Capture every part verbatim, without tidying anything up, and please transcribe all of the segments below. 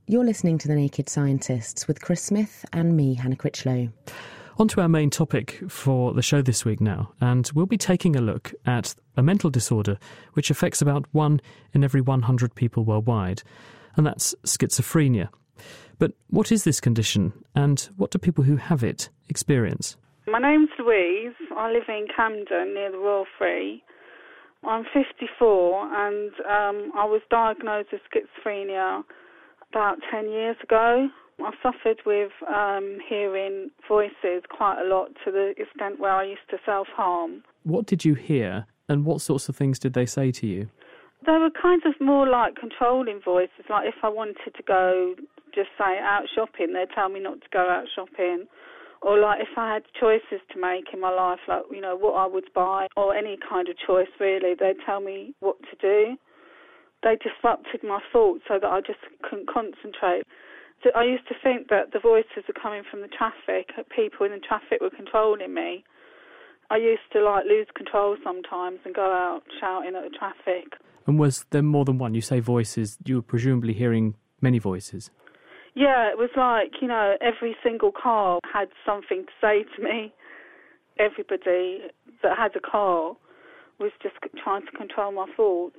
You're listening to The Naked Scientists with Chris Smith and me, Hannah Critchlow. On to our main topic for the show this week now, and we'll be taking a look at a mental disorder which affects about one in every one hundred people worldwide, and that's schizophrenia. But what is this condition, and what do people who have it experience? My name's Louise. I live in Camden near the Royal Free. I'm fifty-four and um, I was diagnosed with schizophrenia about ten years ago. I suffered with um, hearing voices quite a lot, to the extent where I used to self-harm. What did you hear, and what sorts of things did they say to you? They were kind of more like controlling voices, like if I wanted to go, just say, out shopping, they'd tell me not to go out shopping. Or like if I had choices to make in my life, like, you know, what I would buy, or any kind of choice really, they'd tell me what to do. They disrupted my thoughts so that I just couldn't concentrate. So I used to think that the voices were coming from the traffic, people in the traffic were controlling me. I used to like lose control sometimes and go out shouting at the traffic. And was there more than one? You say voices, you were presumably hearing many voices. Yeah, it was like, you know, every single car had something to say to me. Everybody that had a car was just trying to control my thoughts.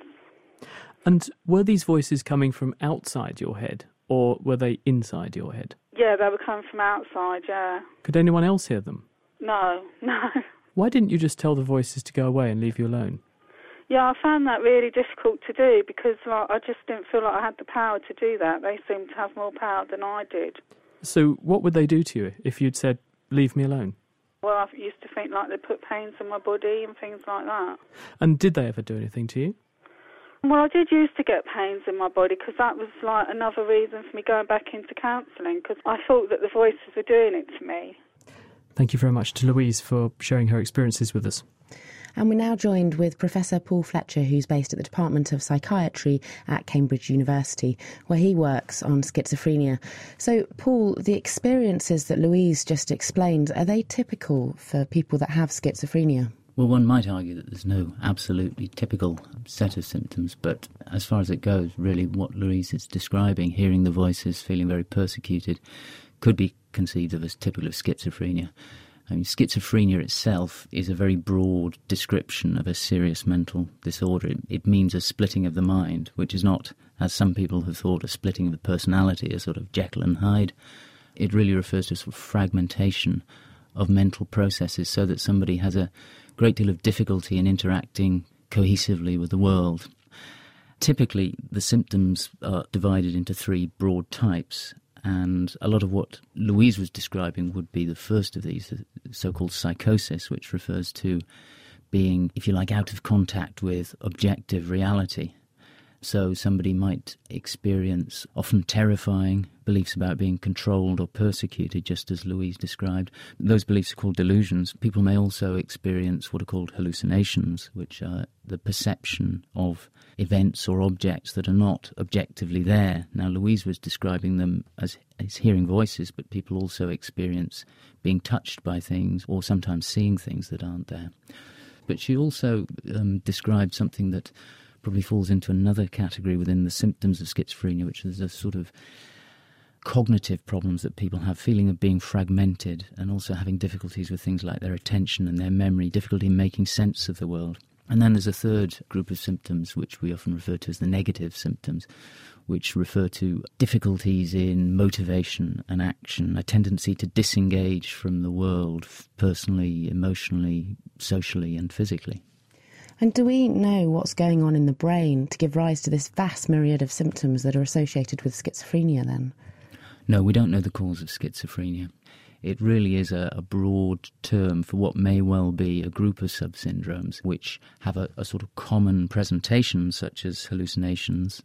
And were these voices coming from outside your head, or were they inside your head? Yeah, they were coming from outside, yeah. Could anyone else hear them? No, no. Why didn't you just tell the voices to go away and leave you alone? Yeah, I found that really difficult to do because like, I just didn't feel like I had the power to do that. They seemed to have more power than I did. So what would they do to you if you'd said, leave me alone? Well, I used to think like they put pains in my body and things like that. And did they ever do anything to you? Well, I did used to get pains in my body because that was like another reason for me going back into counselling, because I thought that the voices were doing it to me. Thank you very much to Louise for sharing her experiences with us. And we're now joined with Professor Paul Fletcher, who's based at the Department of Psychiatry at Cambridge University, where he works on schizophrenia. So, Paul, the experiences that Louise just explained, are they typical for people that have schizophrenia? Well, one might argue that there's no absolutely typical set of symptoms, but as far as it goes, really what Louise is describing, hearing the voices, feeling very persecuted, could be conceived of as typical of schizophrenia. I mean, schizophrenia itself is a very broad description of a serious mental disorder. It, it means a splitting of the mind, which is not, as some people have thought, a splitting of the personality, a sort of Jekyll and Hyde. It really refers to a sort of fragmentation of mental processes so that somebody has a great deal of difficulty in interacting cohesively with the world. Typically, the symptoms are divided into three broad types, and a lot of what Louise was describing would be the first of these, the so-called psychosis, which refers to being, if you like, out of contact with objective reality. So somebody might experience often terrifying beliefs about being controlled or persecuted, just as Louise described. Those beliefs are called delusions. People may also experience what are called hallucinations, which are the perception of events or objects that are not objectively there. Now, Louise was describing them as, as hearing voices, but people also experience being touched by things or sometimes seeing things that aren't there. But she also um, described something that probably falls into another category within the symptoms of schizophrenia, which is a sort of cognitive problems that people have, feeling of being fragmented and also having difficulties with things like their attention and their memory, difficulty in making sense of the world. And then there's a third group of symptoms, which we often refer to as the negative symptoms, which refer to difficulties in motivation and action, a tendency to disengage from the world personally, emotionally, socially and physically. And do we know what's going on in the brain to give rise to this vast myriad of symptoms that are associated with schizophrenia then? No, we don't know the cause of schizophrenia. It really is a, a broad term for what may well be a group of subsyndromes which have a, a sort of common presentation, such as hallucinations,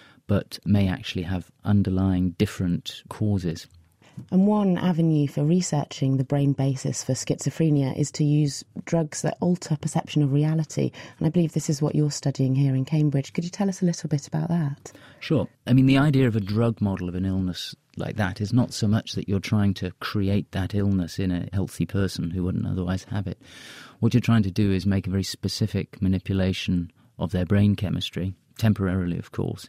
but may actually have underlying different causes. And one avenue for researching the brain basis for schizophrenia is to use drugs that alter perception of reality. And I believe this is what you're studying here in Cambridge. Could you tell us a little bit about that? Sure. I mean, the idea of a drug model of an illness like that is not so much that you're trying to create that illness in a healthy person who wouldn't otherwise have it. What you're trying to do is make a very specific manipulation of their brain chemistry, temporarily, of course,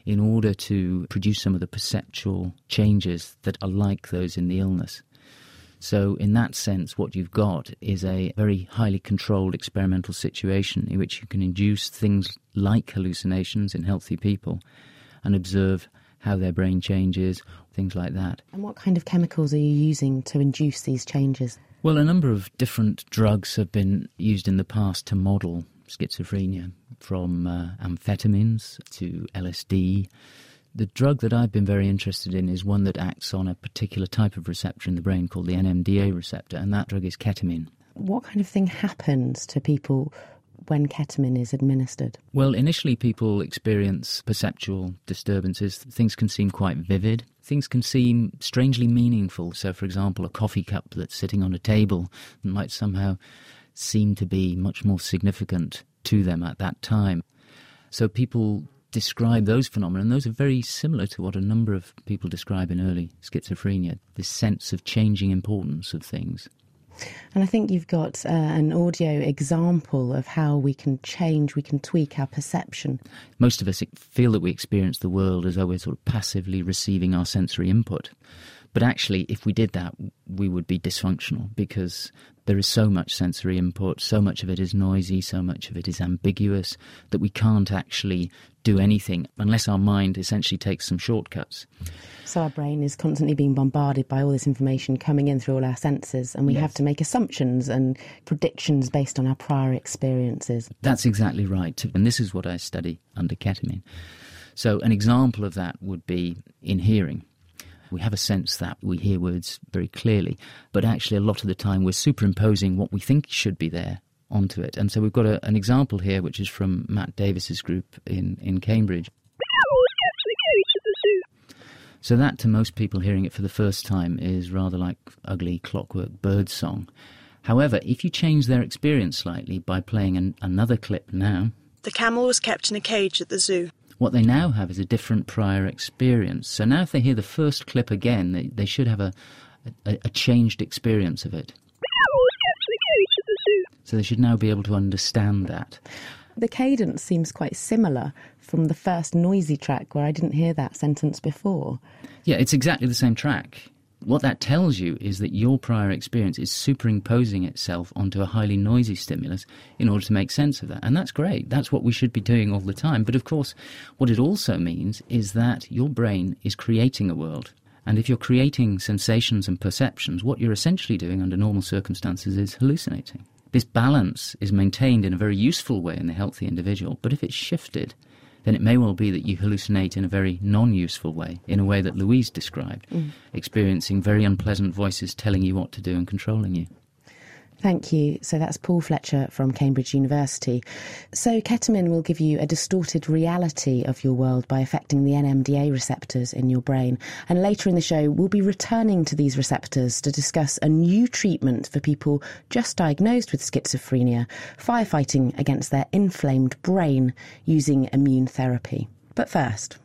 in order to produce some of the perceptual changes that are like those in the illness. So in that sense, what you've got is a very highly controlled experimental situation in which you can induce things like hallucinations in healthy people and observe how their brain changes, things like that. And what kind of chemicals are you using to induce these changes? Well, a number of different drugs have been used in the past to model schizophrenia, from uh, amphetamines to L S D. The drug that I've been very interested in is one that acts on a particular type of receptor in the brain called the N M D A receptor, and that drug is ketamine. What kind of thing happens to people when ketamine is administered? Well, initially people experience perceptual disturbances. Things can seem quite vivid. Things can seem strangely meaningful. So, for example, a coffee cup that's sitting on a table might somehow seem to be much more significant to them at that time. So people describe those phenomena, and those are very similar to what a number of people describe in early schizophrenia, this sense of changing importance of things. And I think you've got uh, an audio example of how we can change, we can tweak our perception. Most of us feel that we experience the world as though we're sort of passively receiving our sensory input. But actually, if we did that, we would be dysfunctional, because there is so much sensory input, so much of it is noisy, so much of it is ambiguous, that we can't actually do anything unless our mind essentially takes some shortcuts. So our brain is constantly being bombarded by all this information coming in through all our senses, and we yes. have to make assumptions and predictions based on our prior experiences. That's exactly right. And this is what I study under ketamine. So an example of that would be in hearing. We have a sense that we hear words very clearly, but actually a lot of the time we're superimposing what we think should be there onto it. And so we've got a, an example here, which is from Matt Davis's group in, in Cambridge. So that, to most people hearing it for the first time, is rather like ugly clockwork bird song. However, if you change their experience slightly by playing an, another clip now... The camel was kept in a cage at the zoo. What they now have is a different prior experience. So now if they hear the first clip again, they, they should have a, a, a changed experience of it. So they should now be able to understand that. The cadence seems quite similar from the first noisy track where I didn't hear that sentence before. Yeah, it's exactly the same track. What that tells you is that your prior experience is superimposing itself onto a highly noisy stimulus in order to make sense of that. And that's great. That's what we should be doing all the time. But of course, what it also means is that your brain is creating a world. And if you're creating sensations and perceptions, what you're essentially doing under normal circumstances is hallucinating. This balance is maintained in a very useful way in the healthy individual, but if it's shifted, then it may well be that you hallucinate in a very non-useful way, in a way that Louise described, mm. experiencing very unpleasant voices telling you what to do and controlling you. Thank you. So that's Paul Fletcher from Cambridge University. So ketamine will give you a distorted reality of your world by affecting the N M D A receptors in your brain. And later in the show, we'll be returning to these receptors to discuss a new treatment for people just diagnosed with schizophrenia, firefighting against their inflamed brain using immune therapy. But first...